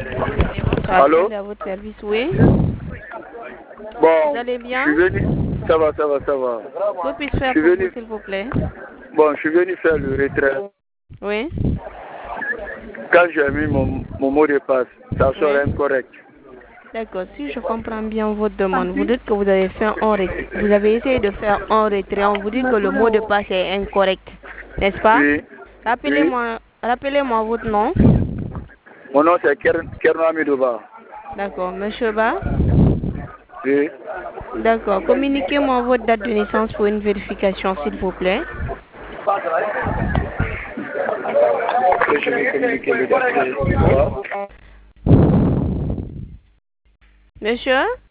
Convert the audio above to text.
Allô? À votre service, oui. Bon, Vous allez bien? je suis venu. Ça va. Que puis-je faire Je suis pour venu. vous, s'il vous plaît? Bon, je suis venu faire le retrait. Oui. Quand j'ai mis mon mot de passe, ça sort Oui. incorrect. D'accord. Si je comprends bien votre demande, vous dites que vous avez fait un retrait. Vous avez essayé de faire un retrait. On vous dit que le mot de passe est incorrect, n'est-ce pas? Oui. Rappelez-moi votre nom. Mon nom c'est Kerno Amidouba. D'accord. Monsieur Ba? Oui. D'accord. Communiquez-moi votre date de naissance pour une vérification, s'il vous plaît. Et je vais communiquer le dossier. Monsieur?